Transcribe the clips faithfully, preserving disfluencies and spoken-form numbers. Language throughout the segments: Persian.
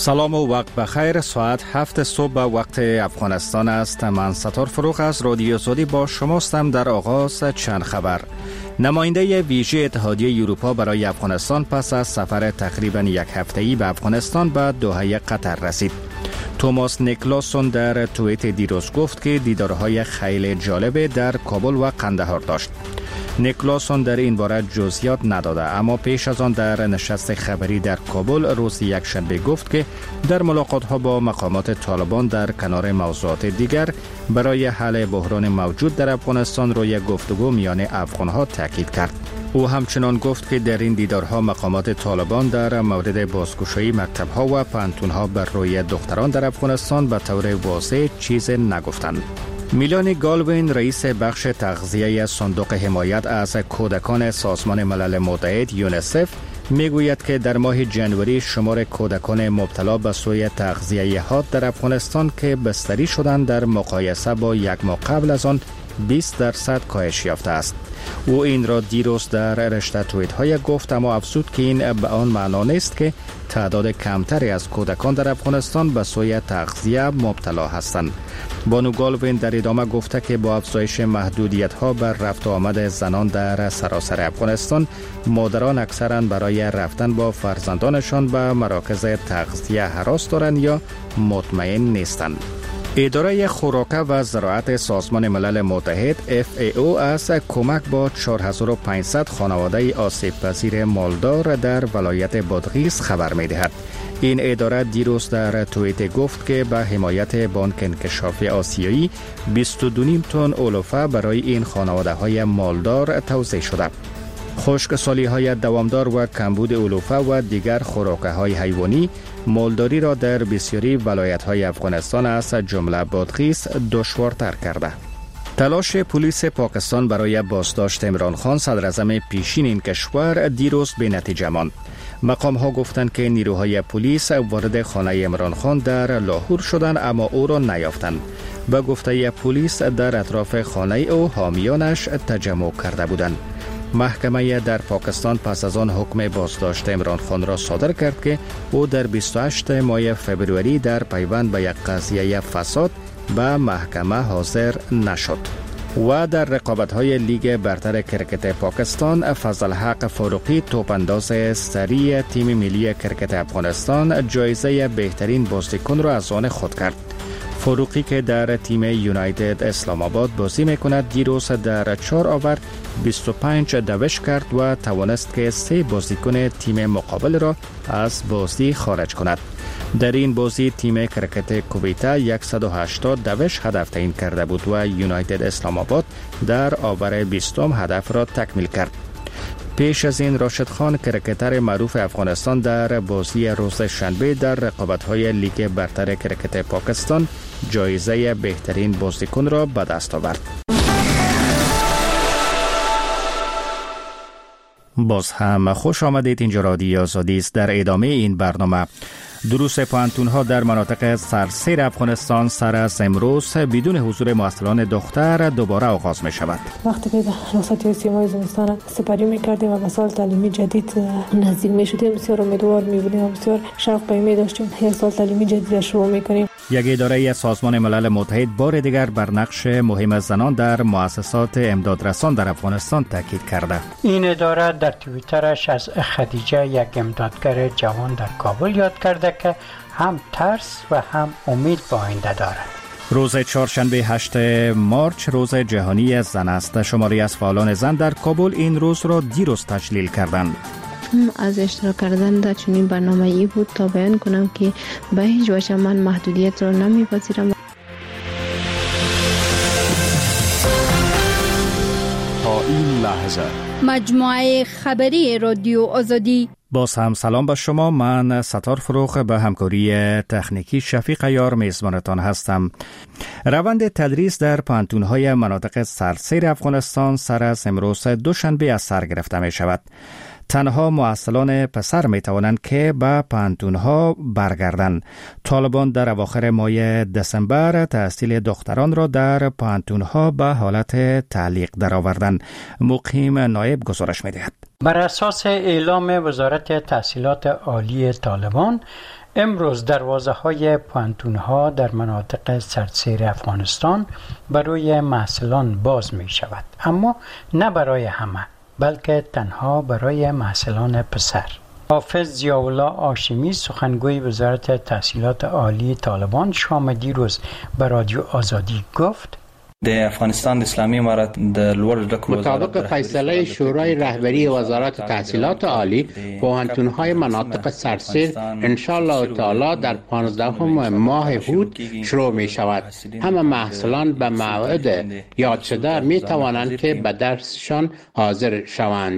سلام و وقت بخیر. ساعت هفت صبح وقت افغانستان است. من ستار فروغ از رادیو سعودی با شماستم. در آغاز چند خبر. نماینده ویژه اتحادیه اروپا برای افغانستان پس از سفر تقریبا یک هفته‌ای به افغانستان به دوحه قطر رسید. توماس نیکلاسون در توییت دیروز گفت که دیدارهای خیلی جالب در کابل و قندهار داشت. نیکلاسون در این باره جزئیات نداده، اما پیش از آن در نشست خبری در کابل روز یکشنبه گفت که در ملاقات‌ها با مقامات طالبان در کنار موضوعات دیگر برای حل بحران موجود در افغانستان روی گفتگو میان افغان‌ها تاکید کرد. او همچنان گفت که در این دیدارها مقامات طالبان در مورد بازگشایی مکتب‌ها و پانتون‌ها بر روی دختران در افغانستان به طور واضح چیز نگفتند. میلانی گالوین رئیس بخش تغذیه صندوق حمایت از کودکان سازمان ملل متحد یونیسف میگوید که در ماه جنوری شمار کودکان مبتلا به سوء تغذیه حاد در افغانستان که بستری شدند در مقایسه با یک ماه قبل از آن بیست درصد کاهش یافته است. او این را دیروز در رشته توییت های گفت، اما افزود که این به آن معنا نیست که تعداد کمتری از کودکان در افغانستان به سوء تغذیه مبتلا هستند. بانو گالوین در ادامه گفته که با افزایش محدودیت ها بر رفت و آمد زنان در سراسر افغانستان، مادران اکثرا برای رفتن با فرزندانشان به مراکز تغذیه هراس دارند یا مطمئن نیستند. اداره خوراک و زراعت سازمان ملل متحد اف ای او از کمک با چهار هزار و پانصد خانواده آسیب پذیر مالدار در ولایت بادغیس خبر می‌دهد. این اداره دیروز در توییت گفت که به حمایت بانک انکشاف آسیایی بیست و دو و نیم تن علوفه برای این خانواده‌های مالدار توزیع شده. خشکسالی های دوامدار و کمبود علوفه و دیگر خوراک‌های حیوانی مالداری را در بسیاری ولایت‌های افغانستان از جمله بادغیس دشوارتر کرده. تلاش پلیس پاکستان برای بازداشت عمران خان صدراعظم پیشین این کشور دیروز به نتیجه ماند. مقام ها گفتند که نیروهای پلیس وارد خانه عمران خان در لاهور شدند اما او را نیافتند. به گفته پلیس در اطراف خانه او حامیانش تجمع کرده بودند. محکمه در پاکستان پس از آن حکم بازداشت عمران خان را صادر کرد که او در بیست و هشتم ماه فبروری در پیوند به یک قضیه فساد به محکمه حاضر نشد. و در رقابت‌های لیگ برتر کرکت پاکستان، فضلحق فاروقی توپانداز سری تیم ملی کرکت افغانستان جایزه بهترین بازیکن را از آن خود کرد. فاروقی که در تیم یونایتد اسلام آباد بازی میکند دیروز در چهار آور بیست و پنج دوش کرد و توانست که سه بازیکن تیم مقابل را از بازی خارج کند. در این بازی تیم کرکت کویت صد و هشتاد دوش هدف تعیین کرده بود و یونایتد اسلام آباد در آور بیستم هدف را تکمیل کرد. پیش از این راشد خان کرکتر معروف افغانستان در بازی روز شنبه در رقابت‌های لیگ برتر کرکت پاکستان جایزه بهترین بازیکن را به دست آورد. باز هم خوش آمدید. اینجا رادیو آزادی است. در ادامه این برنامه دروس پانتون‌ها در مناطق سرسیر افغانستان سر از امروز بدون حضور معسلان دختر دوباره آغاز می شود. وقتی که رخصتی سیمای زمستان سپری می‌کردیم و به سال تعلیمی جدید نزدیک می‌شدیم، بسیار امیدوار می‌بودیم و بسیار شوق پیمی داشتیم یک سال تعلیمی جدید شروع می‌کنیم. یک اداره سازمان ملل متحد بار دیگر بر نقش مهم زنان در مؤسسات امدادرسان در افغانستان تاکید کرده. این اداره در توییترش از خدیجه، یک امدادگر جوان در کابل، یاد کرده که هم ترس و هم امید به آینده دارد. روز چهارشنبه هشتم مارچ روز جهانی زن است. شماری از فعالان زن در کابل این روز را دیروز تجلیل کردند. از اشتراک کردن در چنین برنامه‌ای بود تا بیان کنم که به هیچ وجه من محدودیت را نمی‌پذیرم. تا این لحظه مجموعه خبری رادیو آزادی. باز هم سلام به شما. من ستار فروغ به همکاری تکنیکی شفیق یار میزبانتان هستم. روند تدریس در پانتون‌های مناطق سرسیر افغانستان سر از امروز دوشنبه از سر گرفته می شود. تنها معسلان پسر می توانند که به پانتون‌ها برگردند. طالبان در اواخر ماه دسامبر تحصیل دختران را در پانتون‌ها به حالت تعلیق درآوردند. مقیم نایب گزارش می دهد. بر اساس اعلام وزارت تحصیلات عالی طالبان، امروز دروازه های پوانتون ها در مناطق سردسیر افغانستان برای محصلان باز می شود، اما نه برای همه، بلکه تنها برای محصلان پسر. حافظ ضیاءالله هاشمی سخنگوی وزارت تحصیلات عالی طالبان شام دیروز به رادیو آزادی گفت: د افغانستان اسلامی امارت د لوړ زده کړو مطابق فیصله شورای رهبری وزارت تحصیلات عالی، پوهنتون‌های مناطق سردسیر ان شاء الله تعالی در پانزدهم ماه هود شروع می شود. همه محصلان به موعد یاد شده می توانند که به درسشان حاضر شوند.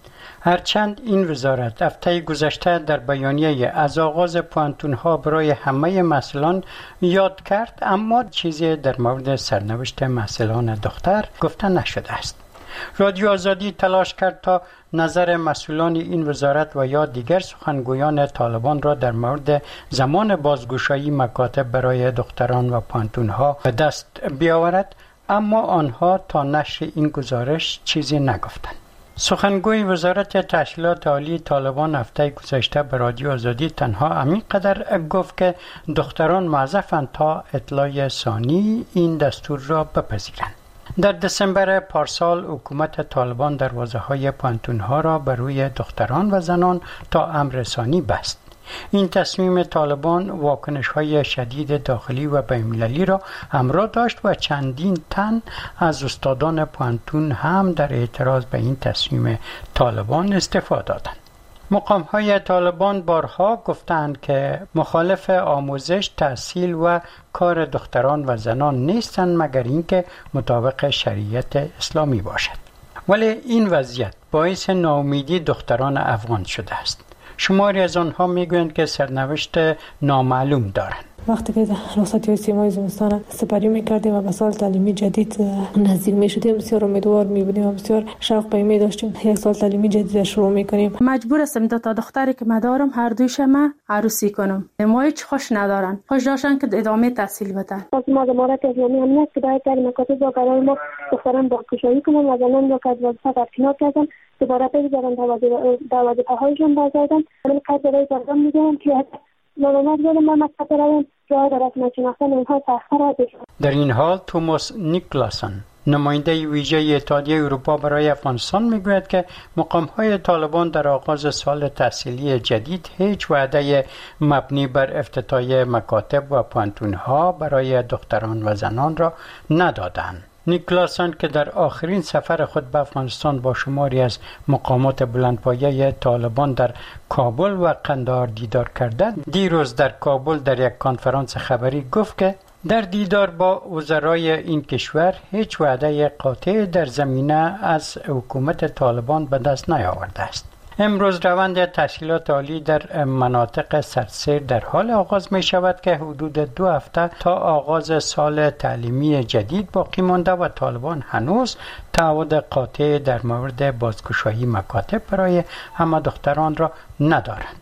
هرچند این وزارت هفته گذشته در بیانیه از آغاز پوانتون‌ها برای همه محصلان یاد کرد، اما چیزی در مورد سرنوشت محصلان دختر گفته نشده است. رادیو آزادی تلاش کرد تا نظر مسئولان این وزارت و یا دیگر سخنگویان طالبان را در مورد زمان بازگشایی مکاتب برای دختران و پوانتون‌ها به دست بیاورد، اما آنها تا نشر این گزارش چیزی نگفتند. سخنگوی وزارت تحصیلات عالی طالبان هفته گذشته به رادیو آزادی تنها همینقدر گفت که دختران موظفند تا اطلاع ثانی این دستور را بپذیرند. در دسامبر پارسال حکومت طالبان دروازه‌های پوانتون‌ها را بر روی دختران و زنان تا امر ثانی بست. این تصمیم طالبان واکنش‌های شدید داخلی و بین‌المللی را همراه داشت و چندین تن از استادان پوانتون هم در اعتراض به این تصمیم طالبان استعفا دادند. مقام‌های طالبان بارها گفتند که مخالف آموزش، تحصیل و کار دختران و زنان نیستند مگر اینکه مطابق شریعت اسلامی باشد. ولی این وضعیت باعث ناامیدی دختران افغان شده است. شماری از آنها میگویند که سرنوشت نامعلوم دارند. وقتی که رخصتی سیمای زمستان سپری میکردیم و به سال تعلیمی جدید نزدیک میشدیم، بسیار امیدوار میبودیم و بسیار شوق پیمی داشتیم یک سال تعلیمی جدید شروع میکنیم. مجبور هستم دو تا دختری که مدارم هر دویشم عروسی کنم. ما هیچ خوش ندارن، خوش داشتن که ادامه تحصیل بدن. از ما امارت اسلامی هم نیست که باید در مکاتب با قرار ما دختران بازگشایی کنن و زنان را که از وظیفه برکنار کردن دوباره بگذارن در وظیفه‌هایشان برگردن. من قدر برای زندان میگم که ناممد بودم من مکتب رویم جای در رسم شناختن اونها تأخیر بشن. در این حال توماس نیکلاسن، نماینده ویژه اتحادیه اروپا برای افغانستان میگوید که مقام‌های طالبان در آغاز سال تحصیلی جدید هیچ وعده مبنی بر افتتاح مکاتب و پوانتون‌ها برای دختران و زنان را ندادند. نیکلاسن که در آخرین سفر خود به افغانستان با شماری از مقامات بلندپایه طالبان در کابل و قندهار دیدار کرده، دیروز در کابل در یک کنفرانس خبری گفت که در دیدار با وزرای این کشور هیچ وعده قاطع در زمینه از حکومت طالبان به دست نیاورده است. امروز روند تحصیلات عالی در مناطق سردسیر در حال آغاز می شود که حدود دو هفته تا آغاز سال تعلیمی جدید باقی مانده و طالبان هنوز تعهد قاطع در مورد بازگشایی مکاتب برای همه دختران را ندارند.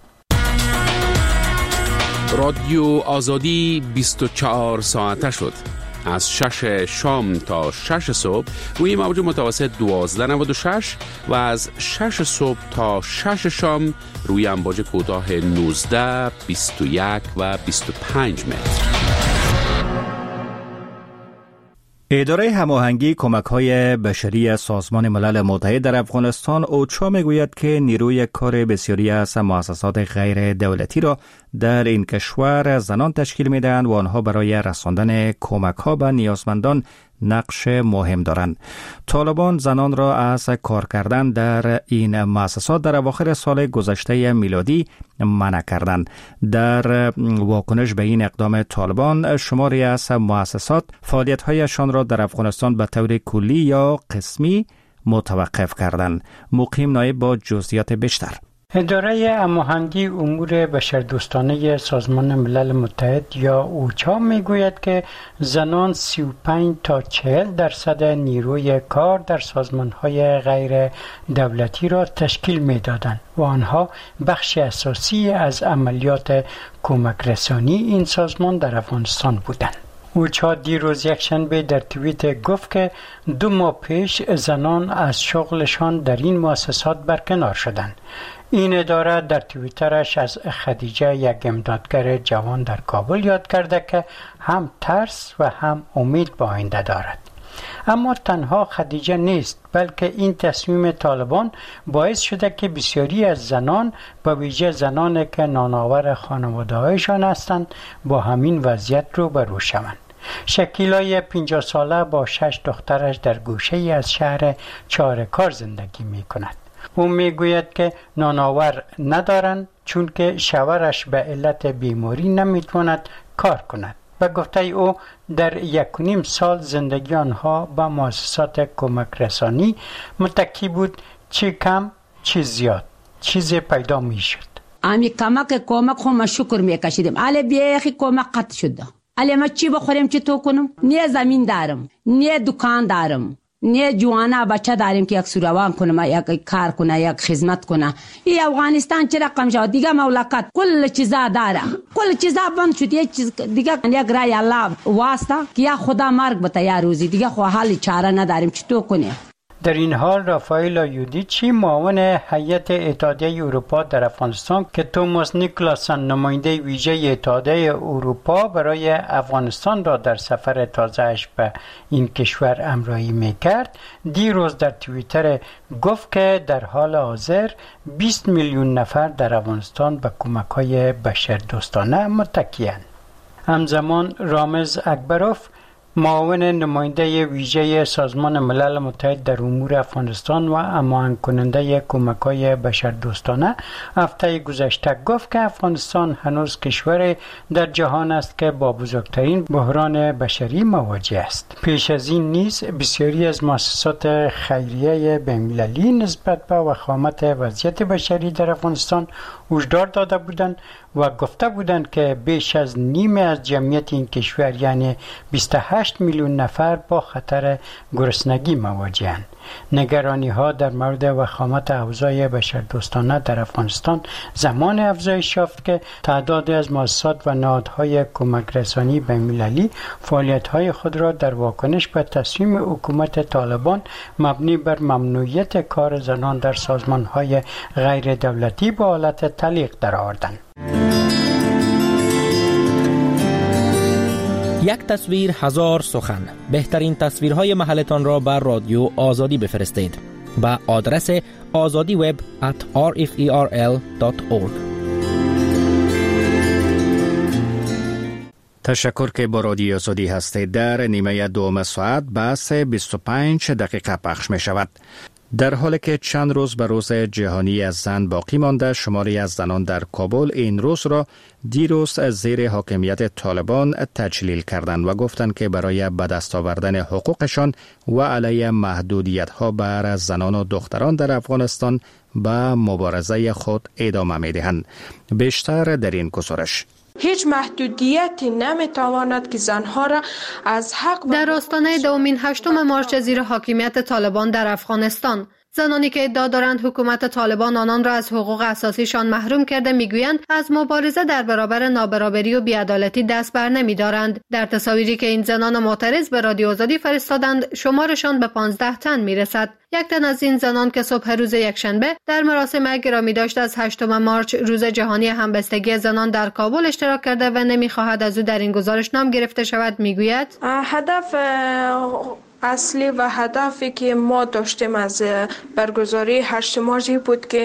رادیو آزادی بیست و چهار ساعته شد. از شش شام تا شش صبح روی موج متوسط دوازده نود و شش و از شش صبح تا شش شام روی امواج کوتاه نوزده، بیست و یک و بیست و پنج متر. اداره هماهنگی کمک‌های بشری سازمان ملل متحد در افغانستان اوچا میگوید که نیروی کار بسیاری از مؤسسات غیر دولتی را در این کشور زنان تشکیل میدهند و آنها برای رساندن کمک‌ها به نیازمندان نقش مهم دارند. طالبان زنان را از کار کردن در این مؤسسات در اواخر سال گذشته میلادی منع کردند. در واکنش به این اقدام طالبان، شماری از مؤسسات فعالیت‌هایشان را در افغانستان به طور کلی یا قسمی متوقف کردند. مقیم نایب با جزئیات بیشتر. اداره هماهنگی امور بشردوستانه سازمان ملل متحد یا اوچا میگوید که زنان سی و پنج تا چهل درصد نیروی کار در سازمانهای غیر دولتی را تشکیل میدادند و آنها بخش اساسی از عملیات کمک رسانی این سازمان در افغانستان بودند. اوچا دیروز یک شنبه در توییت گفت که دو ماه پیش زنان از شغلشان در این مؤسسات برکنار شدند. این اداره در توییترش از خدیجه، یک امدادگر جوان در کابل، یاد کرده که هم ترس و هم امید به آینده دارد. اما تنها خدیجه نیست، بلکه این تصمیم طالبان باعث شده که بسیاری از زنان، به ویژه زنانی که نانآور خانواده‌هایشان هستند، با همین وضعیت روبرو شوند. شکیلای پنجاه ساله با شش دخترش در گوشه ای از شهر چاره‌کار زندگی می کند. او می گوید که نانآور ندارند چون که شوهرش به علت بیماری نمی تواند کار کند. به گفته او در یک و نیم سال زندگی آنها با مؤسسات کمک رسانی متکی بود، چی کم چی زیاد چیزی پیدا می شد. امی کمک کمک خو ما شکر می کشیدیم، اله بیخی کمک قطع شده. اله ما چی بخوریم چی تو کنم؟ نه زمین دارم، نه دکان دارم، نه جوانا بچه داریم که یک سوروان کنم، یک کار کنه، یک خدمت کنه. این افغانستان چه رقم شد دیگه؟ مملکت کل چیزا داره، کل چیزا بند شد. یک چیز دیگه یک رای الله واسطه که یا خدا مرگ بده یا روزی دیگه، خو حالی چاره نداریم چی تو کنیم. در این حال رافائل آیودیچی، معاون هیئت اتحادیه اروپا در افغانستان که توماس نیکلاسن نماینده ویژه اتحادیه اروپا برای افغانستان را در سفر تازه‌اش به این کشور همراهی می‌کرد، دیروز در توییتر گفت که در حال حاضر بیست میلیون نفر در افغانستان به کمک‌های بشردوستانه متکی‌اند. همزمان رامز اکبروف، معاون نماینده ویژه سازمان ملل متحد در امور افغانستان و هماهنگ کننده کمک‌های بشردوستانه، هفته گذشته گفت که افغانستان هنوز کشور در جهان است که با بزرگترین بحران بشری مواجه است. پیش از این نیز بسیاری از مؤسسات خیریه بین‌المللی نسبت به وخامت وضعیت بشری در افغانستان هشدار داده بودند و گفته بودند که بیش از نیمه از جمعیت این کشور، یعنی بیست و هشت میلیون نفر، با خطر گرسنگی مواجه‌اند. نگرانی ها در مورد وخامت اوضاع بشردوستانه در افغانستان زمان افزایش یافت که تعدادی از مؤسسات و نهادهای کمک رسانی بین‌المللی فعالیت‌های خود را در واکنش به تصمیم حکومت طالبان مبنی بر ممنوعیت کار زنان در سازمان‌های غیر دولتی به حالت تعلیق درآوردند. یک تصویر هزار سخن. بهترین تصویرهای محلتان را بر رادیو آزادی بفرستید با آدرس آزادی وب ات آر اف ای آر ال دات اورگ. تشکر که با رادیو آزادی هستید. در نیمه دوم ساعت بحث بیست و پنج دقیقه پخش می شود. در حالی که چند روز به روز جهانی از زن باقی مانده، شماری از زنان در کابل این روز را دیروز از زیر حاکمیت طالبان تجلیل کردند و گفتند که برای به دست آوردن حقوقشان و علیه محدودیت‌ها بر زنان و دختران در افغانستان به مبارزه خود ادامه می‌دهند. بیشتر در این گزارش. هیچ محدودیتی نمیتواند که زنها را از حق در آستانه دومین هشتم مارچ زیر حاکمیت طالبان در افغانستان، زنانی که ادعا دارند حکومت طالبان آنان را از حقوق اساسیشان محروم کرده میگویند از مبارزه در برابر نابرابری و بی‌عدالتی دست بر نمی‌دارند. در تصاویری که این زنان معترض به رادیو آزادی فرستادند، شمارشان به پانزده تن میرسد. یک تن از این زنان که صبح روز یکشنبه در مراسم گرامی داشت از هشتم مارچ روز جهانی همبستگی زنان در کابل اشتراک کرده و نمی‌خواهد از او در این گزارش نام گرفته شود، میگوید هدف اصلی و هدفی که ما داشتیم از برگزاری هشتم مارچ بود که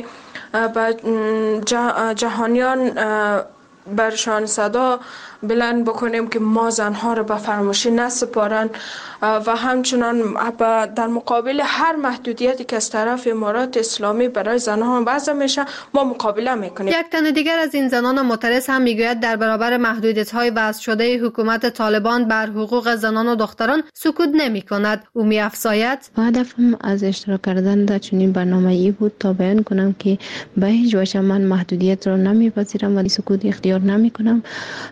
جهانیان برشان صدا بلند بکنیم که ما زنها را به فراموشی نسپارند و همچنان در مقابل هر محدودیتی که از طرف امارات اسلامی برای زنها وضع میشه ما مقابله میکنیم. یک تن دیگر از این زنان معترض هم میگوید در برابر محدودیت‌های وضع شده حکومت طالبان بر حقوق زنان و دختران سکوت نمی‌کند. او می‌افزاید هدفم از اشتراک کردن در چنین برنامه‌ای بود تا بیان کنم که به هیچ وجه من محدودیت را نمی‌پذیرم و سکوت اختیار نمی‌کنم، بلکه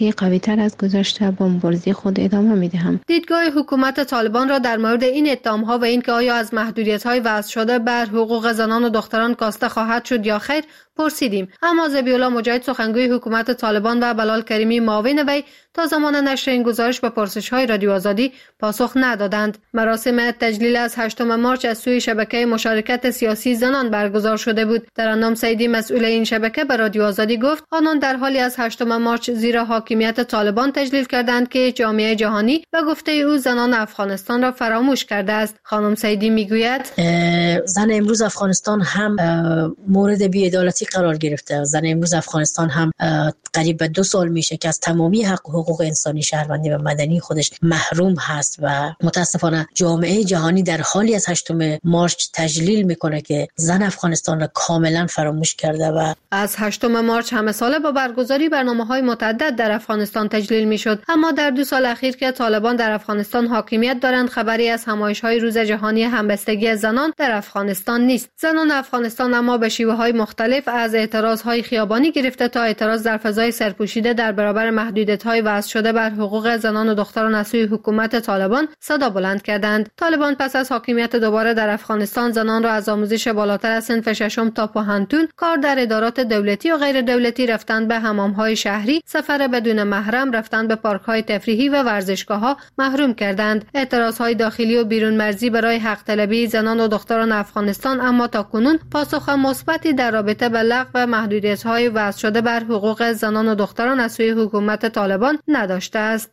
خیلی قوی تر از گذشته با مبارزه خود ادامه می دهم. دیدگاه حکومت طالبان را در مورد این اتهام‌ها و اینکه آیا از محدودیت‌های وضع شده بر حقوق زنان و دختران کاسته خواهد شد یا خیر پرسیدیم، اما ذبیح الله مجاهد سخنگوی حکومت طالبان و بلال کریمی معاون وی تا زمان نشر این گزارش به پرسش‌های رادیو آزادی پاسخ ندادند. مراسم تجلیل از هشتم مارچ از سوی شبکه مشارکت سیاسی زنان برگزار شده بود. ترنم سیدی مسئول این شبکه به رادیو آزادی گفت آنان در حالی از هشتم مارچ زیر حاکمیت طالبان تجلیل کردند که جامعه جهانی به گفته او زنان افغانستان را فراموش کرده است. خانم سیدی میگوید زن امروز افغانستان هم مورد بی‌عدالتی قرار گرفته. زن امروز افغانستان هم قریب به دو سال میشه که از تمامی حق و حقوق انسانی شهروندی و مدنی خودش محروم هست و متاسفانه جامعه جهانی در حالی از هشتم مارچ تجلیل میکنه که زن افغانستان را کاملا فراموش کرده. و از هشتم مارچ همه ساله با برگزاری برنامه‌های متعدد در افغانستان تجلیل میشد، اما در دو سال اخیر که طالبان در افغانستان حاکمیت دارند خبری از همایش‌های روز جهانی همبستگی زنان در افغانستان نیست. زنان افغانستان اما به شیوه‌های مختلف از اعتراضهای خیابانی گرفته تا اعتراض در فضای سرپوشیده در برابر محدودیت‌های وضع شده بر حقوق زنان و دختران از سوی حکومت طالبان صدا بلند کردند. طالبان پس از حاکمیت دوباره در افغانستان زنان را از آموزش بالاتر از صنف ششم تا پوهنتون، کار در ادارات دولتی و غیر دولتی، رفتن به حمام‌های شهری، سفر بدون محرم، رفتن به پارک‌های تفریحی و ورزشگاه‌ها محروم کردند. اعتراضهای داخلی و بیرون مرزی برای حق طلبی زنان و دختران افغانستان اما تاکنون پاسخ مثبتی در رابطه با لغو محدودیت‌های وضع شده بر حقوق زنان و دختران از سوی حکومت طالبان نداشته است.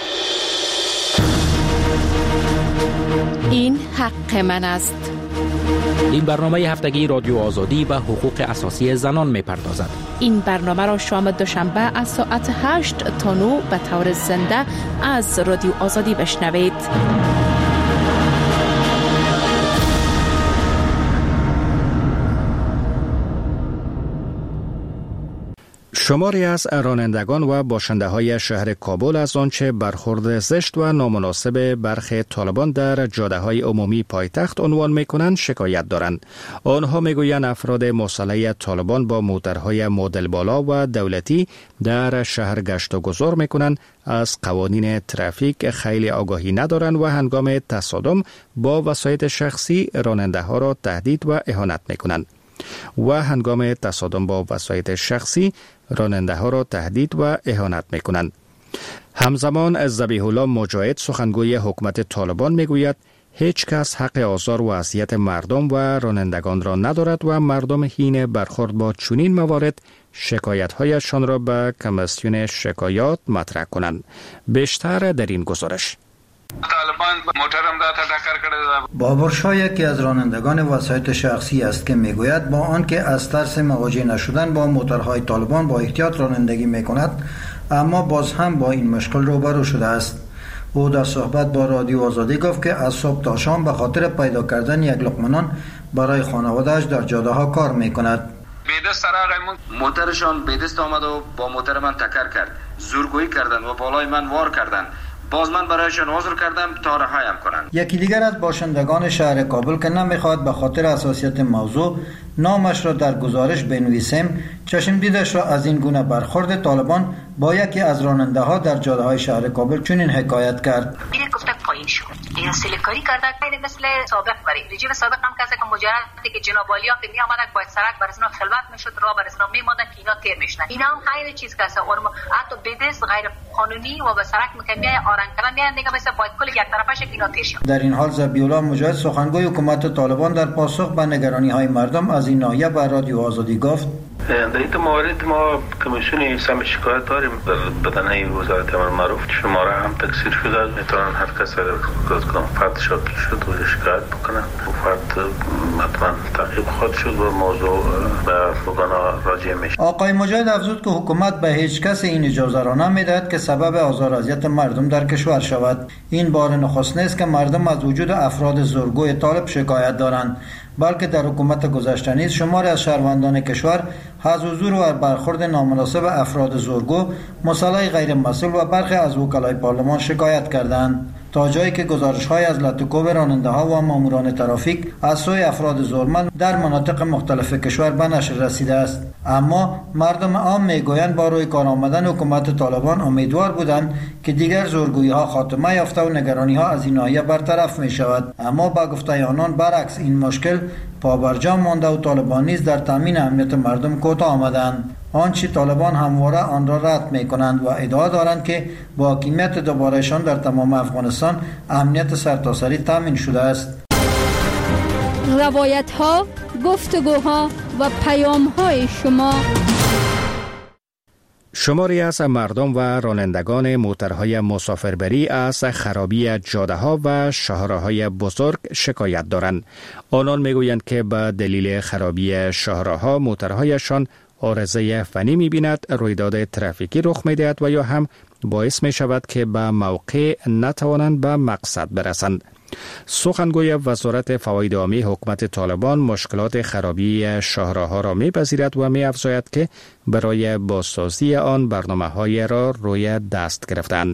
این حق من است. این برنامه هفتگی رادیو آزادی به حقوق اساسی زنان می‌پردازد. این برنامه را شام دوشنبه از ساعت هشت تا نه به طور زنده از رادیو آزادی بشنوید. شماری از رانندگان و باشنده های شهر کابل از آنچه برخورد زشت و نامناسب برخی طالبان در جاده های عمومی پایتخت عنوان می کنند شکایت دارند. آنها می گویند افراد مسلح طالبان با موترهای مدل بالا و دولتی در شهر گشت و گذار می کنند، از قوانین ترافیک خیلی آگاهی ندارند و هنگام تصادم با وسایط شخصی راننده ها را تهدید و اهانت می کنند. و هنگام تصادم با وسایط شخصی راننده ها را تهدید و اهانت می کنند. همزمان ذبیح الله مجاهد سخنگوی حکومت طالبان می گوید هیچ کس حق آزار و اذیت مردم و رانندگان را ندارد و مردم حین برخورد با چنین موارد شکایت هایشان را به کمیسیون شکایات مطرح کنند. بیشتر در این گزارش. بابر شاه یکی از رانندگان وسایط شخصی است که میگوید با آنکه از ترس مواجه نشدن با موتورهای طالبان با احتیاط رانندگی میکند، اما باز هم با این مشکل روبرو شده است. او در صحبت با رادیو آزادی گفت که از صبح تا شام به خاطر پیدا کردن یک لقمه نان برای خانواده‌اش در جاده ها کار میکند. بیدست سراغ موترشان بیدست آمد و با موتر من تکر کرد، زورگویی کردند و بالای من وار کردند. باز من برایشان عذر کردم تا رهایم کنند. یکی دیگر از باشندگان شهر کابل که نمیخواد به خاطر حساسیت موضوع نامش را در گزارش بنویسیم، چشم دیدش را از این گونه برخورد طالبان با یکی از راننده ها در جاده های شهر کابل چنین حکایت کرد. این گفته پایین شد. این سلیکاری کرده این مثل سابق بری. رژیم سابق هم کسی که مجرد که جناب عالی‌ها که می آمدن باید سرک برسنا خلوت میشد، راه برسنا میموندن که اینا تیر میشدن. اینا هم خیلی چیز کسا اور حتی بدست غیر قانونی و به سرک مکمیه آرنگ کردن میان دیگه مثل باید کل یک طرفش اینا تیر شد. در این حال ذبیح الله مجاهد سخنگوی حکومت طالبان در پاسخ به نگرانی های مردم از این ناحیه به رادیو آزادی گفت در این مورد ما کمیسیون سم شکایت داریم در بدنه وزارت امر معروف، شماره هم تکثیر شده، میتونن هر کس اگر کدام فرد شد شد و شکایت بکنن و فرد حتما تعقیب خود شد و موضوع به بگانا راجع میشه. آقای مجاهد افزود که حکومت به هیچ کس این اجازه را نمیدهد که سبب آزار و اذیت مردم در کشور شود. این بار نخست نیست که مردم از وجود افراد زورگوی طالب شکایت دارند، بلکه در حکومت گذشته نیز شماری از شهروندان کشور از حضور و برخورد نامناسب افراد زورگو، مسئله غیر مسئول و برخی از وکلای پارلمان شکایت کردند. تا جایی که گزارش‌های از لطوکوب راننده‌ها و ماموران ترافیک از سوی افراد زورمند در مناطق مختلف کشور به نشر رسیده است. اما مردم عام میگویند با روی کار آمدن حکومت طالبان امیدوار بودند که دیگر زورگویی‌ها خاتمه یافته و نگرانی‌ها از این ناحیه برطرف می‌شود. اما با گفته آنان برعکس این مشکل پابرجا مانده و طالبان نیز در تامین امنیت مردم کوتاه آمدند. آنچه طالبان همواره آن را رد می کنند و ادعا دارند که با حاکمیت دوبارهشان در تمام افغانستان امنیت سرتاسری تامین شده است. روایت ها، گفتگوها و پیام های شما. شماری از مردم و رانندگان موترهای مسافربری از خرابی جاده‌ها و شاهراهای بزرگ شکایت دارند. آنان میگویند که به دلیل خرابی شاهراها موترهایشان عارضه فنی می‌بیند، رویداد ترافیکی رخ می‌دهد و یا هم باعث می‌شود که به موقع نتوانند به مقصد برسند. سخنگوی وزارت فواید عامی حکومت طالبان مشکلات خرابی شاهراها را می‌پذیرد و می‌افزاید که برای بازسازی آن برنامه‌های را روی دست گرفتند.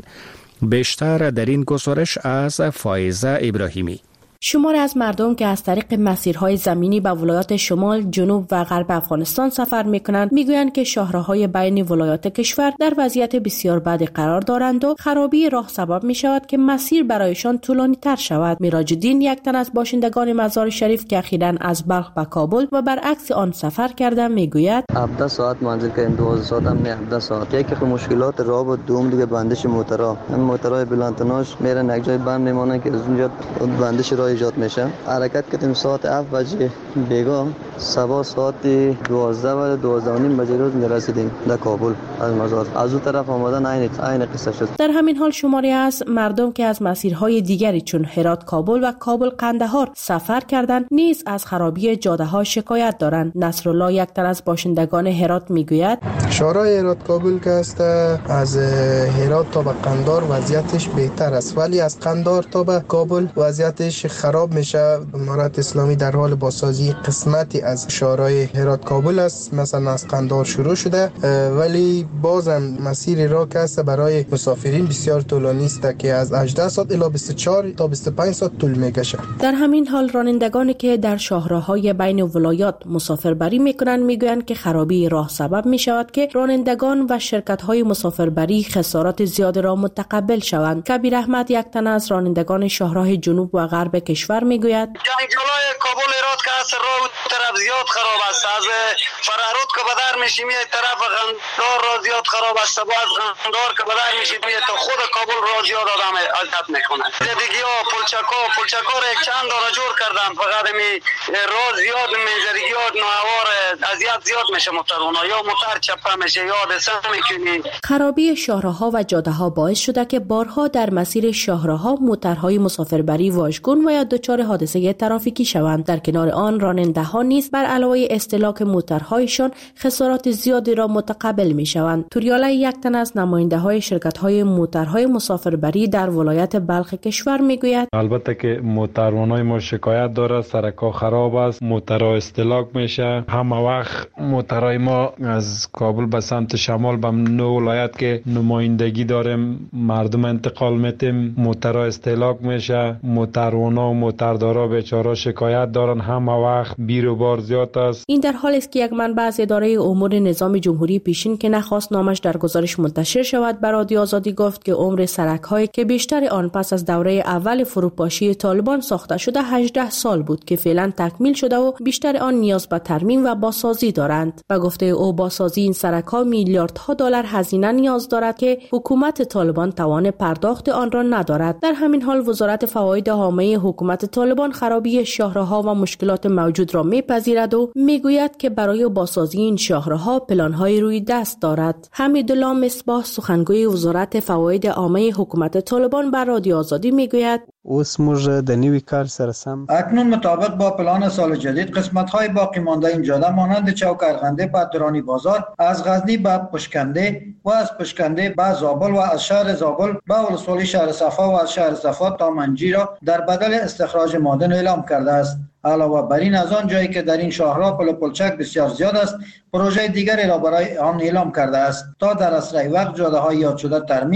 بیشتر در این گزارش از فائزه ابراهیمی. شماری از مردم که از طریق مسیرهای زمینی به ولایات شمال، جنوب و غرب افغانستان سفر می‌کنند می‌گویند که شاهراهای بین ولایات کشور در وضعیت بسیار بدی قرار دارند و خرابی راه سبب می‌شود که مسیر برایشان طولانی‌تر شود. میراج الدین یک تن از باشندگان مزار شریف که اخیراً از بلخ به کابل و برعکس آن سفر کرده می‌گوید هفده ساعت منزل که دوازده ساعت هم نه هفده ساعت. یکی که مشکلات راه و دوم دیگه بندش موترها. این موترهای بلانتناش میرن یک جای بند میمونن که از اونجا بندش راه ایجاد میشه. حرکت کردیم ساعت هفت بجه بیگا، صبح ساعت دوازده و دوازده و نیم بجه روز میرسیدیم در کابل از مزار. از اون طرف آمدن عین عین قصه شد. در همین حال شماری از مردم که از مسیرهای دیگری چون هرات کابل و کابل قندهار سفر کردند نیز از خرابی جاده ها شکایت دارند. نصرالله یک تن از باشندگان هرات میگوید شارع هرات کابل که است از هرات تا به قندهار وضعیتش بهتر است، ولی از قندهار تا به کابل وضعیتش خراب میشه. امارت اسلامی در حال بازسازی قسمتی از شارع هرات کابل است، مثلا از قندهار شروع شده، ولی بازم مسیر راه که است برای مسافرین بسیار طولانی است که از هجده ساعت الی بیست و چهار تا بیست و پنج ساعت طول میکشه. در همین حال رانندگانی که در شاهراهای بین ولایات مسافربری میکنند میگویند که خرابی راه سبب میشود که رانندگان و شرکت‌های مسافربری خسارات زیاد را متقبل شوند. کبیر احمد یک تن از رانندگان شاهراه جنوب و غرب کشور میگوید جنگلای کابل هرات که است راه طرف زیاد خراب است، از فرارود که بدر میشیم یه طرف قندهار را زیاد خراب است، و از قندهار که بدر میشیم تا خود کابل را زیاد آدم اذیت میکنه. دیگه ها پلچکا پلچکا را یک چند دانه جور کردن، فقط می راه زیاد منظریات نوار اذیت زیاد میشه موترونا، یا موتر چپه میشه یا حادثه میکنی. خرابی شاهراها و جاده ها باعث شده که بارها در مسیر شاهراها موترهای مسافربری واژگون و یا دچار حادثه ترافیکی شوند. در کنار آن راننده ها نیز بر علاوه استهلاک موترهایشان خسارات زیادی را متقبل می شوند. توریالا یک تن از نماینده های شرکت های موترهای مسافربری در ولایت بلخ کشور می گوید البته که موتروانای ما شکایت داره، سرکا خراب است، موترها استهلاک میشه. همه وقت موترهای ما از کابل به سمت شمال به نو ولایت که نمایندگی داریم مردم انتقال میتیم، موترها استهلاک میشه. موتروانا و موتردارا بیچاره شکایت دارن، همه وقت بیر و بار زیاد است. این در حالی است که یک منبع از اداره امور نظام جمهوری پیشین که نخواست نامش در گزارش منتشر شود به رادیو آزادی گفت که عمر سرک‌هایی که بیشتر آن پس از دوره اول فروپاشی طالبان ساخته شده هجده سال بود که فعلا تکمیل شده و بیشتر آن نیاز به ترمیم و بازسازی دارند. به گفته او بازسازی این سرک‌ها میلیاردها دلار هزینه نیاز دارد که حکومت طالبان توان پرداخت آن را ندارد. در همین حال وزارت فواید عامه حکومت طالبان خرابی شاهراها و مشکلات موجود را میپذیرد و میگوید که برای بازسازی این شاهراها پلان‌های روی دست دارد. حمیدالله مصباح سخنگوی وزارت فواید عامه حکومت طالبان بر رادیو آزادی میگوید اوس موږ د نوي کار سره سم اکنون مطابق با پلان سال جدید قسمت‌های باقی مانده این جاده مانند چوک ارغنده به درانی بازار، از غزنی به پشکنده و از پشکنده به زابل و از شهر زابل به ولسوالی شهر صفا و از شهر صفا تا منجی را در بدل استخراج معدن اعلام کرده است. علاوه بر این از آن جایی که در این شاهراه پل پلچک بسیار زیاد است پروژه دیگری را برای آن اعلام کرده است تا در اسرع وقت جاده های یاد شده ترمیم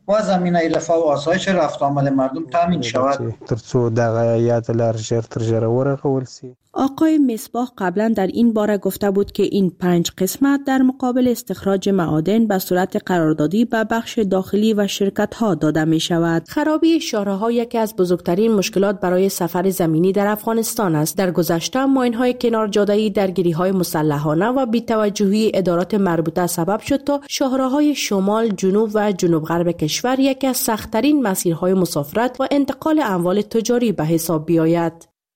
و زمینه رفاه و آسایش رفت آمد مردم تامین شود. ترڅو دغه یاد لار ژر تر ژره ورغول سي. آقای مصباح قبلا در این باره گفته بود که این پنج قسمت در مقابل استخراج معادن به صورت قراردادی به بخش داخلی و شرکت ها داده می شود. خرابی شاهراها یکی از بزرگترین مشکلات برای سفر زمینی در افغانستان است. در گذشته ماین های کنار جاده‌ای درگیری های مسلحانه و بی‌توجهی ادارات مربوطه سبب شد تا شاهراهای شمال، جنوب و جنوب غرب کشور یکی از سخت‌ترین مسیرهای مسافرت و انتقال اموال تجاری به حساب بیاید.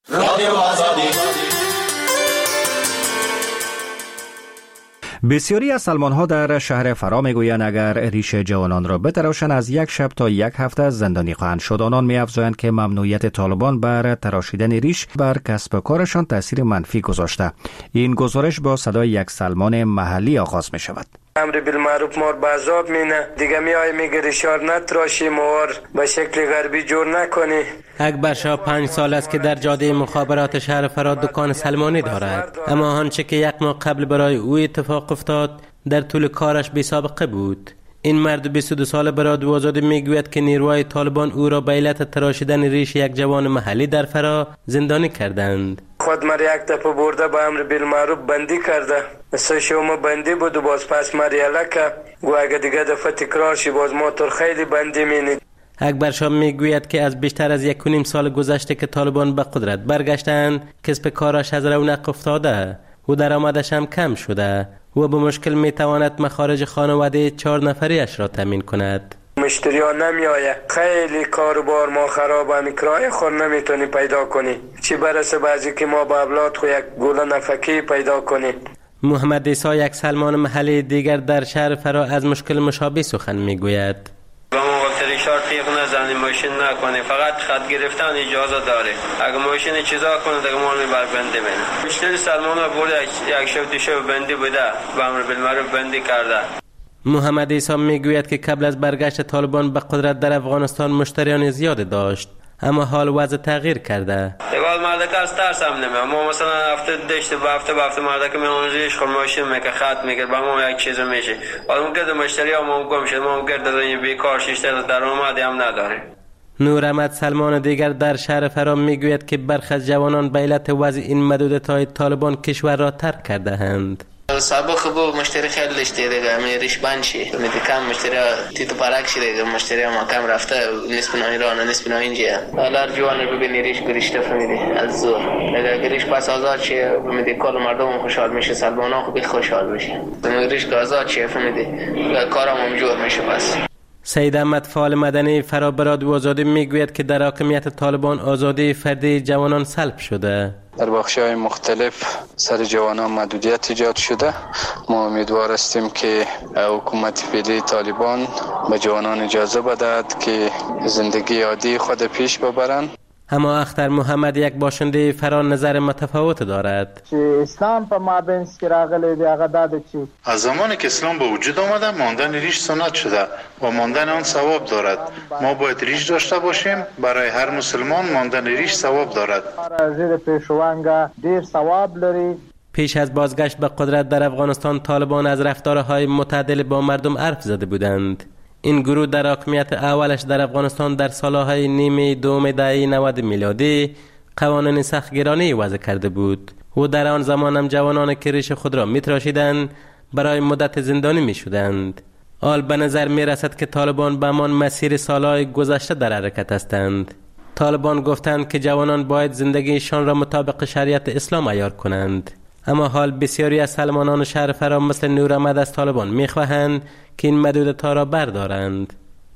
بسیاری از سلمان‌ها در شهر فرا میگویند اگر ریش جوانان را بتراشند از یک شب تا یک هفته زندانی خواهند شد. آنان می‌افزایند که ممنوعیت طالبان بر تراشیدن ریش بر کسب و کارشان تاثیر منفی گذاشته. این گزارش با صدای یک سلمان محلی آغاز می شود. امر بالمعروف مار بازاب مینه دیگه میای میگه ریشار نتراشی مار به شکل غربی جور نکنی. اکبر شاه پنج سال است که در جاده مخابرات شهر فرا دکان سلمانی دارد، اما آنچه که یک ماه قبل برای او اتفاق افتاد در طول کارش بی سابقه بود. این مرد بیست و دو ساله به رادیو آزادی میگوید که نیروهای طالبان او را به علت تراشیدن ریش یک جوان محلی در فرا زندانی کردند. خود مر یک دفعه برده با امر بالمعروف بندی کرده. سه شومه بندی بود و باز پس مریاله که گو اگه دیگه دفعه تکرار شی باز ما تر خیلی بندی مینید. اکبر شاه میگوید که از بیشتر از یک و نیم سال گذشته که طالبان به قدرت برگشتند کسب کارش از رونق افتاده و درآمدش هم کم شده و به مشکل میتواند مخارج خانواده چهار نفریش را تامین کند. مشتری ها نمی آید، خیلی کاروبار ما خرابه، کرایه خور نمیتونی پیدا کنی، چی برسه بعضی که ما با اولاد خو یک گوله نفکی پیدا کنیم. محمد عیسی یک سلمان محلی دیگر در شهر فرا از مشکل مشابه سخن میگوید. با ما وقت ریشار تیغ نزنی، ماشین نکنی، فقط خط گرفتن اجازه داره. اگه ماشین چیزا کنه دیگه ما میبر بنده بینه. مشتری سلمان ها بود یک شب دو شب بندی بوده، با امر بالمعروف بندی کرده. محمد عیسی میگوید که قبل از برگشت طالبان به قدرت در افغانستان مشتریان زیاد داشت، اما حال وضع تغییر کرده. دیگه مردک از ترس هم نمیاد. ما مثلا هفته داشته با هفته با هفته مردک میمون ریش خور ماشین میگه خط میگه با ما یک چیز میشه. حالا ممکنه مشتری ها ما گم شد، ما ممکنه دنیا بیکار شیشتر درآمدی هم نداره. نور احمد سلمان دیگر در شهر فرا میگوید که برخی از جوانان به علت وضع این محدودیت‌های طالبان کشور را ترک کرده اند. سابق با مشتری خیلی داشته دیگه میریش بند شی میگه کم مشتری تیتو پارک شده دیگه مشتری ما کم رفته نسبت نه ایران نسبت نه اینجا حالا جوان رو ببینی ریش گریشته فهمیدی از زور دیگه گریش پس آزاد شه فهمیدی کل مردم خوشحال میشه سلمانا خوب خوشحال میشه گریش که آزاد شه فهمیدی کارم هم جور میشه. پس سید احمد فعال مدنی فرا به رادیو آزادی میگوید که در حاکمیت طالبان آزادی فردی جوانان سلب شده. در بخش‌های مختلف سر جوانان محدودیت ایجاد شده. ما امیدوار هستیم که حکومت فعلی طالبان به جوانان اجازه بدهد که زندگی عادی خود پیش ببرند. اما اختر محمد یک باشنده فرا نظر متفاوت دارد. اسلام په مابین کې راغلی دی هغه دا چی از زمانی که اسلام به وجود آمده ماندن ریش سنت شده و ماندن آن ثواب دارد. ما باید ریش داشته باشیم. برای هر مسلمان ماندن ریش ثواب دارد. زیر پیشوانگا دیر ثواب لري. پیش از بازگشت به قدرت در افغانستان طالبان از رفتارهای متعادل با مردم حرف زده بودند. این گروه در حاکمیت اولش در افغانستان در سالهای نیمه دوم دهه نود میلادی قوانین سختگیرانه وضع کرده بود و در آن زمان هم جوانان که ریش خود را میتراشیدند برای مدت زندانی میشدند. حال به نظر میرسد که طالبان به همان مسیر سالهای گذشته در حرکت هستند. طالبان گفتند که جوانان باید زندگیشان را مطابق شریعت اسلام عیار کنند، اما حال بسیاری از سلمانان شهر فرا مثل نور احمد از طالبان میخواهند که این محدودیت‌ها را بردارند.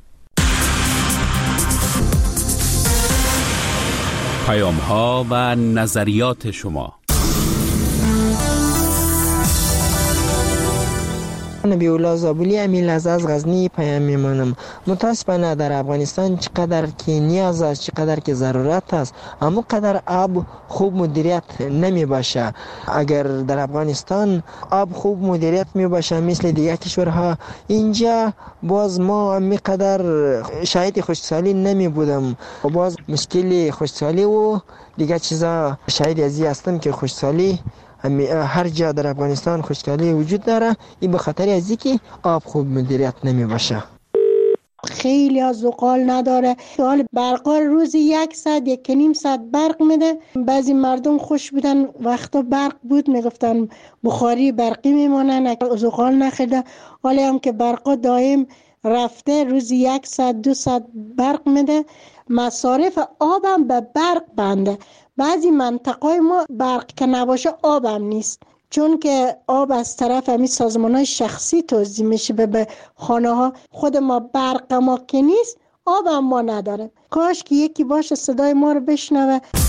پیام‌ها و نظریات شما. نبی الله زابلی امیل از از غزنی پیام میمانم. متاسفانه در افغانستان چقدر که نیاز است چقدر که ضرورت است اما قدر آب خوب مدیریت نمی باشه. اگر در افغانستان آب خوب مدیریت می باشه مثل دیگه کشورها اینجا باز ما امی قدر شاید خشکسالی نمی بودم و باز مشکل خشکسالی و دیگه چیزا شاید ازی هستم که خشکسالی هر جا در افغانستان خشکسالی وجود داره. این به خاطر از اینکه آب خوب مدیریت نمی باشه. خیلی از زغال نداره. حال برقا روزی یک ساعت یک نیم ساعت برق میده. بعضی مردم خوش بودن وقتا برق بود میگفتن بخاری برقی میمونن، زغال نخیده. حالی هم که برقا دائم رفته روزی یک ساعت دو ساعت برق میده. مصارف آبم به برق بنده. بعضی منطقه ما برق که نباشه آبم نیست، چون که آب از طرف همین سازمان‌های شخصی توزیع میشه به خانه ها. خود ما برق ما که نیست، آب هم ما نداره. کاش که یکی باشه صدای ما رو بشنوه.